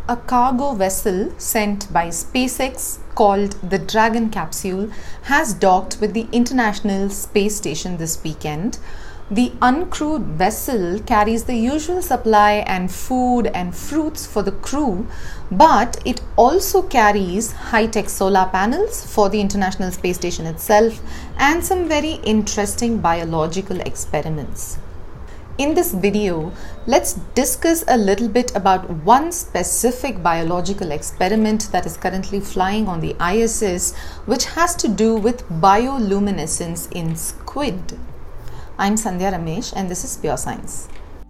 A cargo vessel sent by SpaceX called the Dragon capsule has docked with the International Space Station this weekend. The uncrewed vessel carries the usual supply and food and fruits for the crew, but it also carries high-tech solar panels for the International Space Station itself and some very interesting biological experiments. In this video, let's discuss a little bit about one specific biological experiment that is currently flying on the ISS, which has to do with bioluminescence in squid. I'm Sandhya Ramesh and this is Pure Science.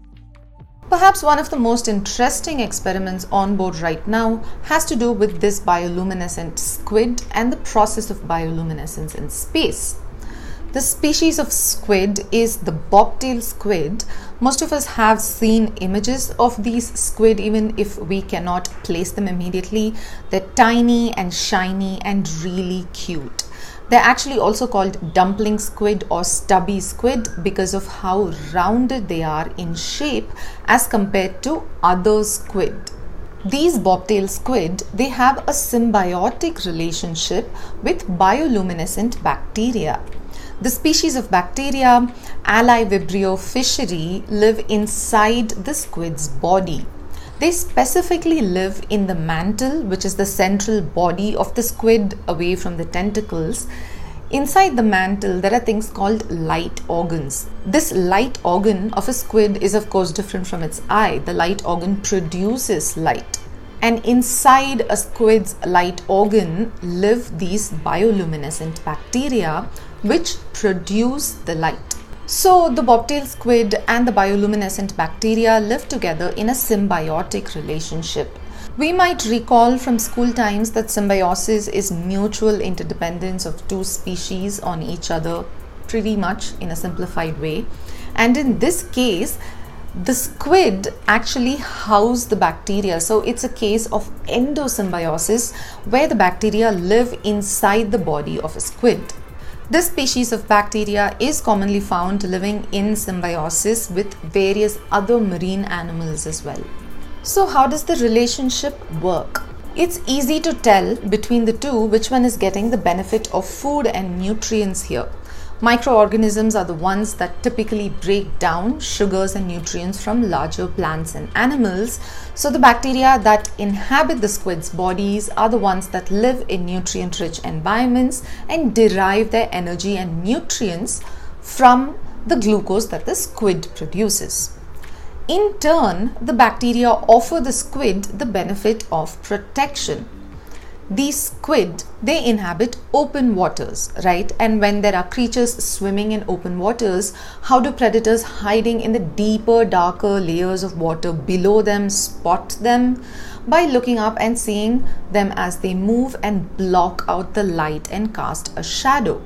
Perhaps one of the most interesting experiments on board right now has to do with this bioluminescent squid and the process of bioluminescence in space. The species of squid is the bobtail squid. Most of us have seen images of these squid even if we cannot place them immediately. They're tiny and shiny and really cute. They're actually also called dumpling squid or stubby squid because of how rounded they are in shape as compared to other squid. These bobtail squid, they have a symbiotic relationship with bioluminescent bacteria. The species of bacteria, Alivibrio fischeri, live inside the squid's body. They specifically live in the mantle, which is the central body of the squid away from the tentacles. Inside the mantle, there are things called light organs. This light organ of a squid is of course different from its eye. The light organ produces light. And inside a squid's light organ live these bioluminescent bacteria which produce the light. So the bobtail squid and the bioluminescent bacteria live together in a symbiotic relationship. We might recall from school times that symbiosis is mutual interdependence of two species on each other, pretty much in a simplified way. And in this case, the squid actually house the bacteria. So it's a case of endosymbiosis where the bacteria live inside the body of a squid. This species of bacteria is commonly found living in symbiosis with various other marine animals as well. So how does the relationship work? It's easy to tell between the two which one is getting the benefit of food and nutrients here. Microorganisms are the ones that typically break down sugars and nutrients from larger plants and animals. So the bacteria that inhabit the squid's bodies are the ones that live in nutrient-rich environments and derive their energy and nutrients from the glucose that the squid produces. In turn, the bacteria offer the squid the benefit of protection. These squid, they inhabit open waters, right? And when there are creatures swimming in open waters, how do predators hiding in the deeper, darker layers of water below them spot them? By looking up and seeing them as they move and block out the light and cast a shadow.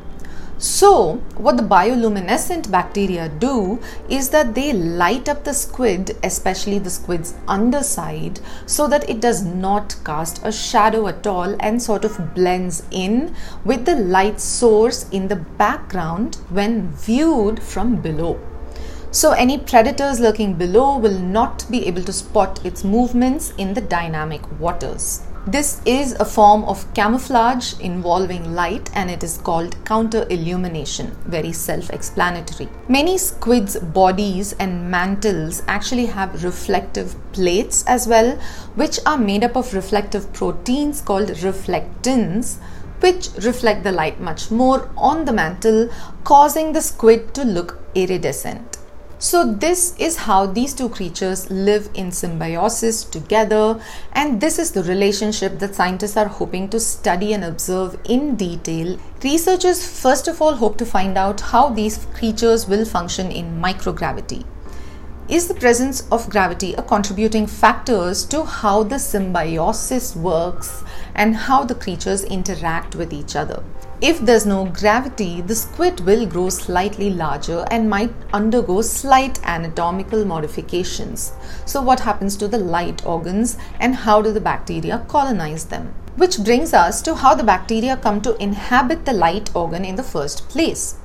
So what the bioluminescent bacteria do is that they light up the squid, especially the squid's underside, so that it does not cast a shadow at all and sort of blends in with the light source in the background when viewed from below. So any predators lurking below will not be able to spot its movements in the dynamic waters. This is a form of camouflage involving light and it is called counter-illumination, very self-explanatory. Many squids' bodies and mantles actually have reflective plates as well, which are made up of reflective proteins called reflectins, which reflect the light much more on the mantle, causing the squid to look iridescent. So this is how these two creatures live in symbiosis together, and this is the relationship that scientists are hoping to study and observe in detail. Researchers first of all hope to find out how these creatures will function in microgravity. Is the presence of gravity a contributing factor to how the symbiosis works and how the creatures interact with each other? If there's no gravity, the squid will grow slightly larger and might undergo slight anatomical modifications. So what happens to the light organs and how do the bacteria colonize them? Which brings us to how the bacteria come to inhabit the light organ in the first place.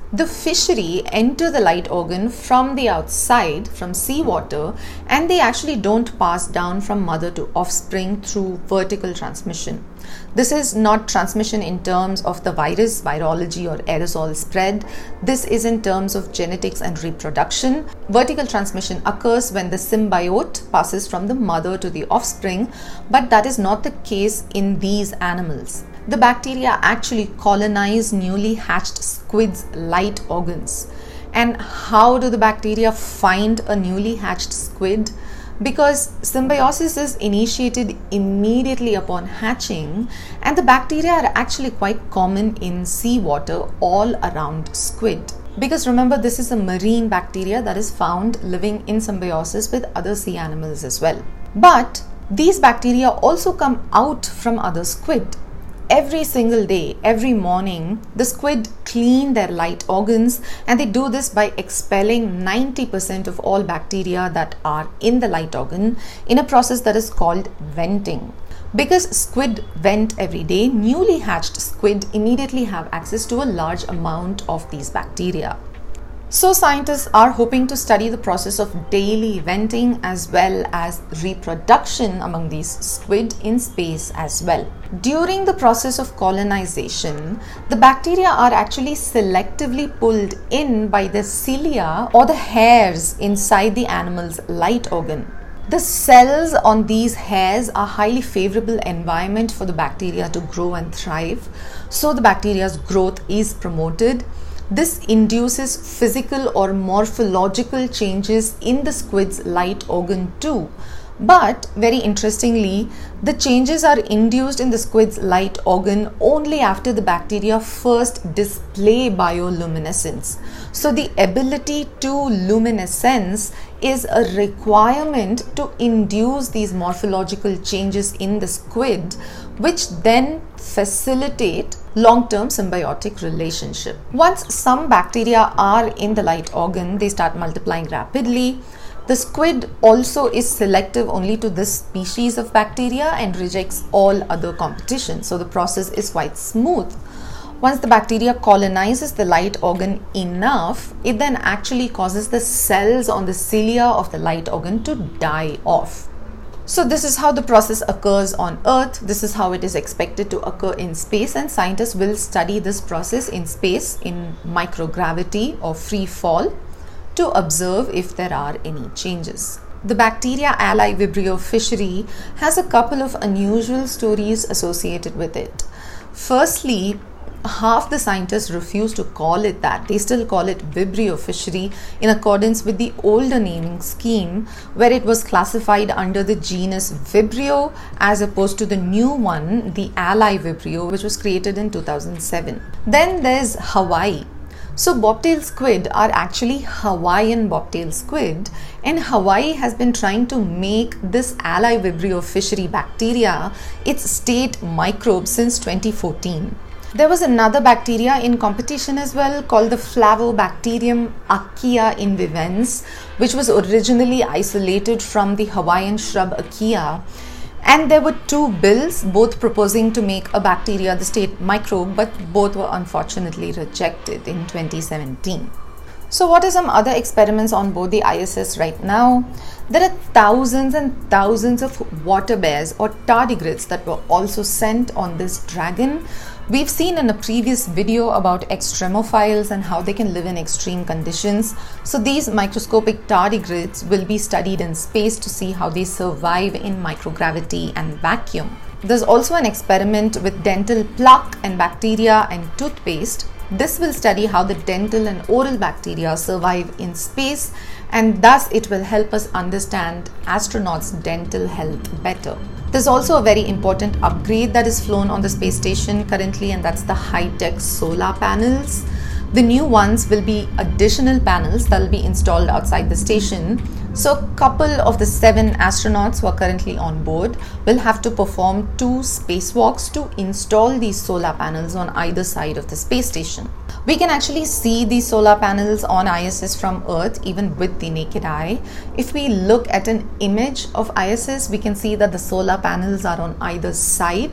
The fishery enter the light organ from the outside, from seawater, and they actually don't pass down from mother to offspring through vertical transmission. This is not transmission in terms of the virus, virology, or aerosol spread. This is in terms of genetics and reproduction. Vertical transmission occurs when the symbiote passes from the mother to the offspring, but that is not the case in these animals. The bacteria actually colonize newly hatched squids' light organs. And how do the bacteria find a newly hatched squid? Because symbiosis is initiated immediately upon hatching, and the bacteria are actually quite common in seawater all around squid. Because remember, this is a marine bacteria that is found living in symbiosis with other sea animals as well. But these bacteria also come out from other squid. Every single day, every morning, the squid clean their light organs, and they do this by expelling 90% of all bacteria that are in the light organ in a process that is called venting. Because squid vent every day, newly hatched squid immediately have access to a large amount of these bacteria. So scientists are hoping to study the process of daily venting as well as reproduction among these squid in space as well. During the process of colonization, the bacteria are actually selectively pulled in by the cilia or the hairs inside the animal's light organ. The cells on these hairs are highly favorable environment for the bacteria to grow and thrive, so the bacteria's growth is promoted. This induces physical or morphological changes in the squid's light organ too. But very interestingly, the changes are induced in the squid's light organ only after the bacteria first display bioluminescence. So the ability to luminescence is a requirement to induce these morphological changes in the squid, which then facilitate long-term symbiotic relationship. Once some bacteria are in the light organ, they start multiplying rapidly. The squid also is selective only to this species of bacteria and rejects all other competition. So the process is quite smooth. Once the bacteria colonizes the light organ enough, it then actually causes the cells on the cilia of the light organ to die off. So this is how the process occurs on Earth. This is how it is expected to occur in space, and scientists will study this process in space in microgravity or free fall to observe if there are any changes. The bacteria allied Vibrio fishery has a couple of unusual stories associated with it. Firstly, half the scientists refuse to call it that. They still call it Vibrio fishery in accordance with the older naming scheme, where it was classified under the genus Vibrio as opposed to the new one, the Allied Vibrio, which was created in 2007. Then there's Hawaii. So bobtail squid are actually Hawaiian bobtail squid, and Hawaii has been trying to make this Allied Vibrio fishery bacteria its state microbe since 2014. There was another bacteria in competition as well called the Flavobacterium Achea invivens, which was originally isolated from the Hawaiian shrub Achea. And there were two bills, both proposing to make a bacteria the state microbe, but both were unfortunately rejected in 2017. So what are some other experiments on board the ISS right now? There are thousands and thousands of water bears or tardigrades that were also sent on this Dragon. We've seen in a previous video about extremophiles and how they can live in extreme conditions. So these microscopic tardigrades will be studied in space to see how they survive in microgravity and vacuum. There's also an experiment with dental plaque and bacteria and toothpaste. This will study how the dental and oral bacteria survive in space, and thus it will help us understand astronauts' dental health better. There's also a very important upgrade that is flown on the space station currently, and that's the high-tech solar panels. The new ones will be additional panels that will be installed outside the station. So a couple of the 7 astronauts who are currently on board will have to perform 2 spacewalks to install these solar panels on either side of the space station. We can actually see these solar panels on ISS from Earth even with the naked eye. If we look at an image of ISS, we can see that the solar panels are on either side.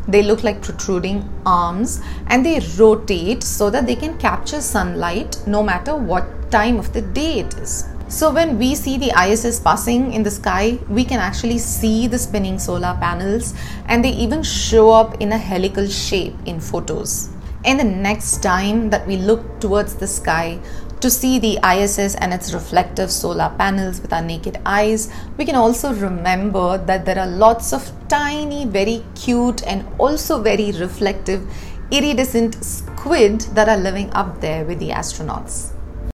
They look like protruding arms, and they rotate so that they can capture sunlight no matter what time of the day it is. So when we see the ISS passing in the sky, we can actually see the spinning solar panels, and they even show up in a helical shape in photos. And the next time that we look towards the sky to see the ISS and its reflective solar panels with our naked eyes, we can also remember that there are lots of tiny, very cute and also very reflective iridescent squid that are living up there with the astronauts.